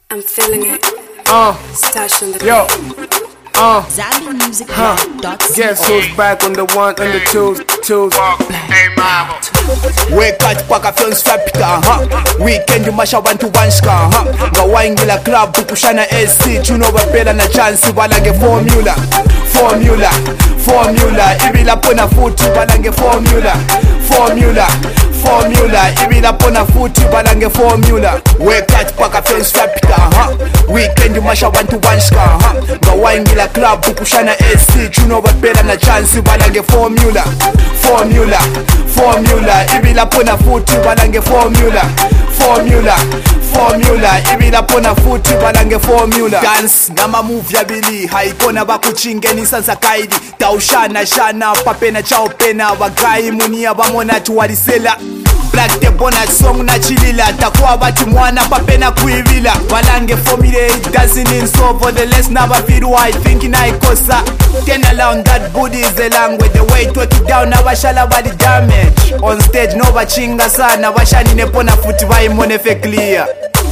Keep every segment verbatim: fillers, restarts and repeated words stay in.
I'm feeling it. Uh, Stash on the yo, uh, Zambian music huh. Guess who's back on the one and the twos, twos. Wekati paka films fapita ha weekend masha bantu banshka ha ngawaingila club kushana S C chuno bapela na chance balange formula formula formula ibila pona futhi balange formula formula formula ibila pona futhi balange formula wekati paka films fapita ha weekend masha bantu banshka ha ngawaingila club kushana S C chuno bapela na chance balange formula formula formula ibila pona futhi balange formula formula formula ibila pona futhi balange formula dance nama move yabili haikona bakuchingenisa zakaidi taushana shana papena chao pena bagai munia bamona tuwalisela Black the bonnet song na chilila takwa bati mwana papena kuivila balange formula it dancing in so for the less never feel why thinking I kosa ten along that booty is the language the way to it down na bashala body damage on stage no bachinga sana bashani nepona futi baimone fe clear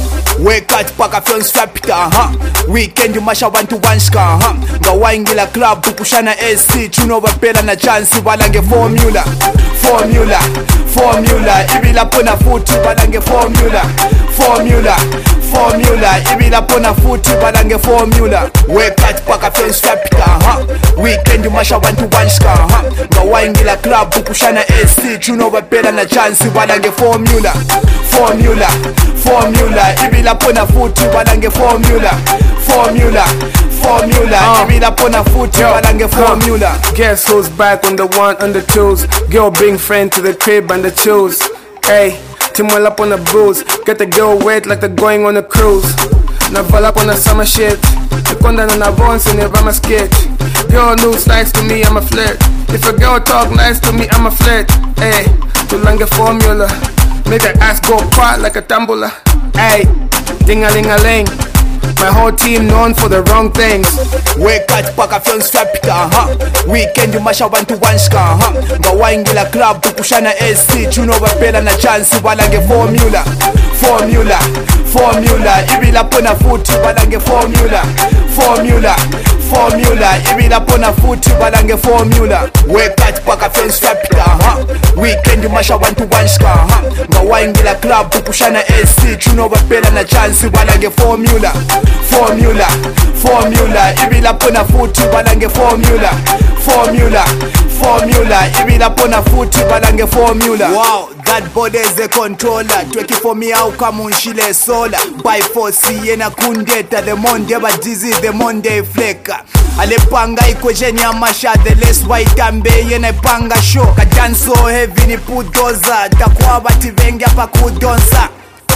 wekati paka films fapita ha weekend masha bantu banshka ha ngawaingila club kushana S C chuno bapela na chance balange formula formula formula ibila pona futhi balange formula formula formula ibila pona futhi balange formula wekati paka films fapita ha weekend masha bantu banshka ha ngawaingila club kushana S C chuno bapela na chance balange formula formula formula ibila pona futhi balange formula formula formula uh, ibila pona futhi balange formula uh, guess who's back on the one and the twos. Girl bring friend to the crib and the twos. Hey, team well up on the booze. Get the girl wet like they're going on a cruise. Naval up on the summer shit. The conda na bones and never my skit. Girl looks nice to me, I'm a flirt. If a girl talk nice to me, I'm a flirt. Hey, to lange formula. Make her ass go quiet like a tambula. Hey, ding-a-ling-a-ling. My whole team known for the wrong things. Wekati paka films fapita ha weekend masha bantu banshka ha ngawaingila club kushana S C chuno bapela na chance balange formula formula formula ibila pona futhi balange formula formula formula ibila pona futhi balange formula wekati paka films fapita ha weekend masha bantu banshka ha ngawaingila club kushana S C chuno bapela na chance balange formula formula formula ibila pona futhi balange formula formula formula ibila pona futhi balange formula wow that body is the controller tweki for me how come unshile sola by force yena kundeta the monde ba disease the monde fleka alepanga equation ya masha the less white ambe yena panga show ka dance so heavy ni pudoza takwa bati vengi apa kudonsa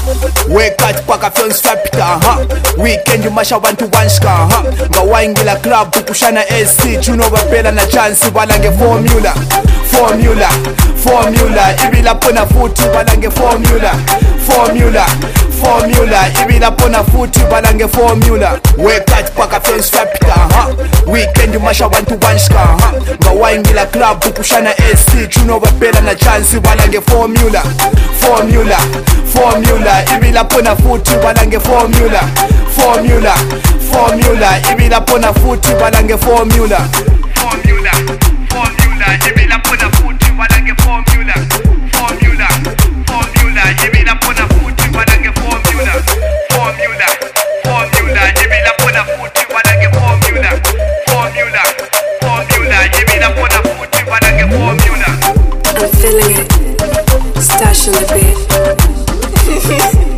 wekati paka films fapita ha weekend masha bantu banshka ha ngawaingila club kushana S C chuno bapela na chance balange formula formula formula ibila pona futhi balange formula formula formula ibila pona futhi balange formula wekati paka films fapita ha weekend masha bantu banshka ha ngawaingila club kushana S C chuno bapela na chance balange formula formula formula ibila pona futhi balange formula formula formula ibila pona futhi balange formula formula formula ibila pona futhi balange formula formula formula ibila pona futhi balange formula formula formula ibila pona futhi balange formula formula formula ibila pona futhi balange formula I'm feeling it. Stash on the beat.